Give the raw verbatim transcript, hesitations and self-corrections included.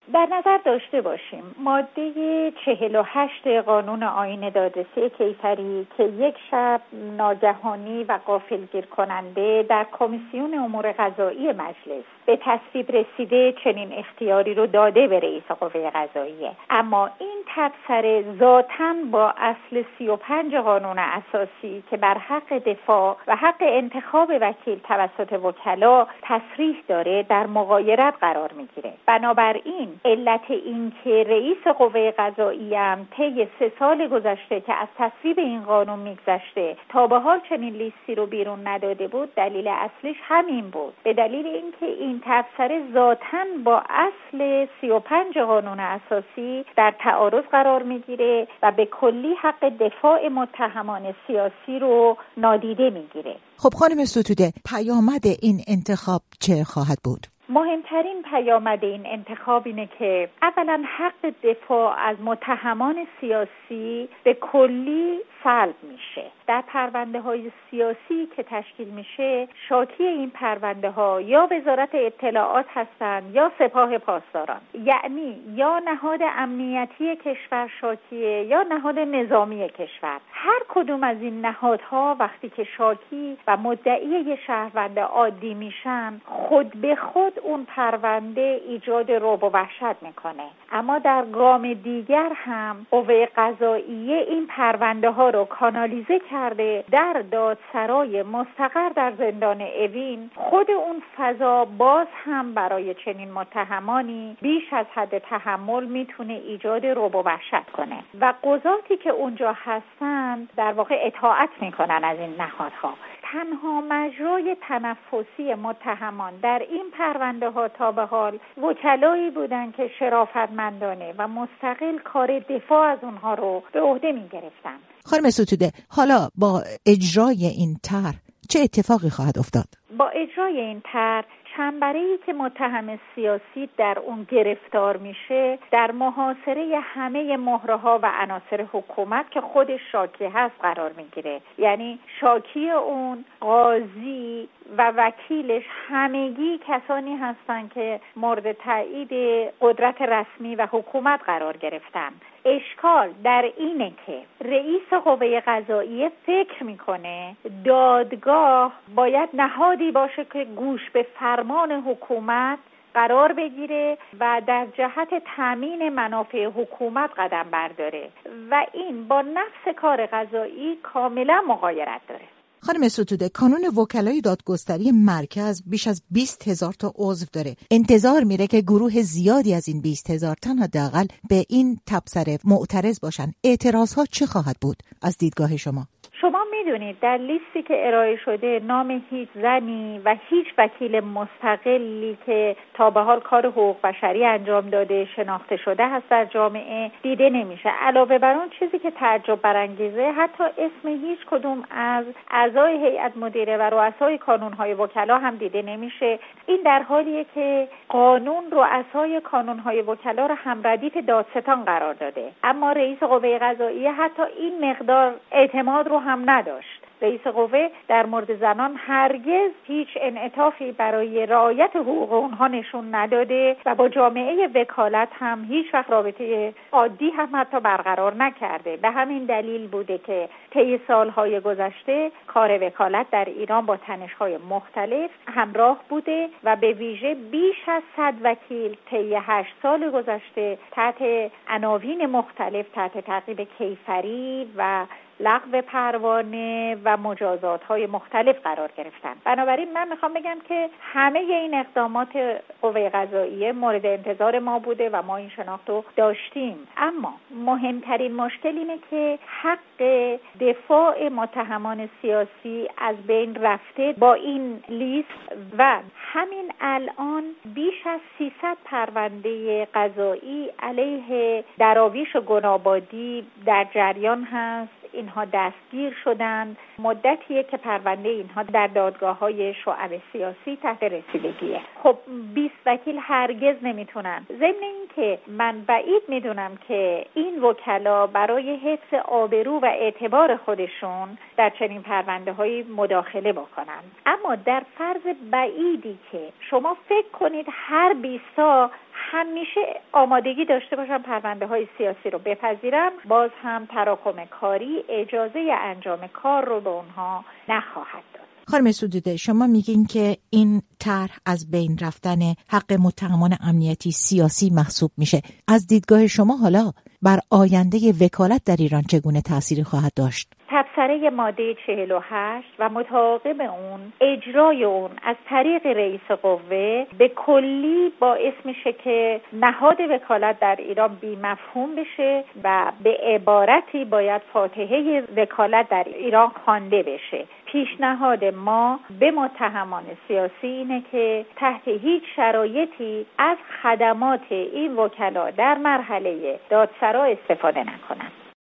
در نظر داشته باشیم ماده چهل و هشت قانون آیین دادرسی کیفری که یک شب ناگهانی و غافلگیر کننده در کمیسیون امور قضایی مجلس به تصویب رسیده چنین اختیاری رو داده به رئیس قوه قضاییه، اما این تبصره ذاتاً با اصل سی و پنج قانون اساسی که بر حق دفاع و حق انتخاب وکیل توسط وکلا تصریح داره در مغایرت قرار میگیره. بنابراین علت این که رئیس قوه قضاییه هم طی سه سال گذشته که از تصویب این قانون میگذشته تا به حال چنین لیستی رو بیرون نداده بود، دلیل اصلیش همین بود، به دلیل اینکه این تبصره ذاتاً با اصل سی و پنج قانون اساسی در تعارض قرار میگیره و به کلی حق دفاع متهمان سیاسی رو نادیده میگیره. خب خانم ستوده، پیامد این انتخاب چه خواهد بود؟ مهمترین پیامد این انتخاب اینه که اولا حق دفاع از متهمان سیاسی به کلی سلب میشه. در پرونده های سیاسی که تشکیل میشه، شاکی این پرونده ها یا وزارت اطلاعات هستند یا سپاه پاسداران، یعنی یا نهاد امنیتی کشور شاکیه یا نهاد نظامی کشور. هر کدوم از این نهادها وقتی که شاکی و مدعی یه شهروند عادی میشن، خود به خود اون پرونده ایجاد رعب و وحشت میکنه. اما در گام دیگر هم قوه قضاییه این پرونده ها رو کانالیزه کرده در دادسرای مستقر در زندان اوین. خود اون فضا باز هم برای چنین متهمانی بیش از حد تحمل میتونه ایجاد رعب و وحشت کنه و قضاتی که اونجا هستن در واقع اطاعت میکنن از این نهادها. تنها مجرای تنفسی متهمان در این پرونده ها تا به حال وکلایی بودن که شرافتمندانه و مستقل کار دفاع از اونها رو به عهده می گرفتن. خانم ستوده، حالا با اجرای این طرح چه اتفاقی خواهد افتاد؟ با اجرای این طرح چنبره‌ای که متهم سیاسی در اون گرفتار میشه در محاصره همه مهره‌ها و عناصر حکومت که خودش شاکی هست قرار میگیره. یعنی شاکی اون، قاضی و وکیلش همگی کسانی هستن که مورد تایید قدرت رسمی و حکومت قرار گرفتن. اشکال در اینه که رئیس قوه قضاییه فکر میکنه دادگاه باید نهادی باشه که گوش به فرمان حکومت قرار بگیره و در جهت تامین منافع حکومت قدم برداره و این با نفس کار قضایی کاملا مغایرت داره. خانم ستوده، کانون وکلای دادگستری مرکز بیش از بیست هزار تا عضو داره. انتظار میره که گروه زیادی از این بیست هزار تن حداقل به این تبصره معترض باشن. اعتراضها چه خواهد بود از دیدگاه شما؟ شما میدونید در لیستی که ارائه شده نام هیچ زنی و هیچ وکیل مستقلی که تا به حال کار حقوق بشری انجام داده شناخته شده هست در جامعه دیده نمیشه. علاوه بر اون چیزی که تعجب برانگیزه، حتی اسم هیچ کدوم از اعضای هیئت مدیره و رؤسای کانونهای وکلا هم دیده نمیشه. این در حالیه که قانون رؤسای کانونهای وکلا را هم ردیف دادستان قرار داده، اما رئیس قوه قضاییه حتی این مقدار اعتماد رو هم نداشت. رئیس قوه در مورد زنان هرگز هیچ انعطافی برای رعایت حقوق اونها نشون نداده و با جامعه وکالت هم هیچ وقت رابطه عادی هم حتی برقرار نکرده. به همین دلیل بوده که طی سالهای گذشته کار وکالت در ایران با تنش‌های مختلف همراه بوده و به ویژه بیش از صد وکیل طی هشت سال گذشته تحت عناوین مختلف تحت تعقیب کیفری و لغو پروانه و مجازات‌های مختلف قرار گرفتن. بنابراین من میخوام بگم که همه این اقدامات قوه قضاییه مورد انتظار ما بوده و ما این شناخت رو داشتیم، اما مهمترین مشکل اینه که حق دفاع متهمان سیاسی از بین رفته با این لیست و همین الان بیش از سیصد پرونده قضایی علیه دراویش و گنابادی در جریان هست. اینها دستگیر شدند. مدتیه که پرونده اینها در دادگاه‌های شعب سیاسی تحت رسیدگیه. خب بیست وکیل هرگز نمیتونن، ضمن این که من بعید میدونم که این وکلا برای حفظ آبرو و اعتبار خودشون در چنین پرونده های مداخله بکنن. اما در فرض بعیدی که شما فکر کنید هر بیست تا همیشه آمادگی داشته باشن پرونده های سیاسی رو بپذیرن، باز هم تراکم کاری اجازه انجام کار رو به اونها نخواهد داد. خانم سدوده، شما میگین که این طرح از بین رفتن حق متهمان امنیتی سیاسی محسوب میشه. از دیدگاه شما حالا بر آینده وکالت در ایران چگونه تأثیری خواهد داشت؟ تبصره ماده چهل و هشت و متعاقب اون اجرای اون از طریق رئیس قوه به کلی باعث میشه که نهاد وکالت در ایران بی مفهوم بشه و به عبارتی باید فاتحه وکالت در ایران خوانده بشه. پیشنهاد ما به متهمان سیاسی اینه که تحت هیچ شرایطی از خدمات این وکلا در مرحله دادسرا استفاده نکنند.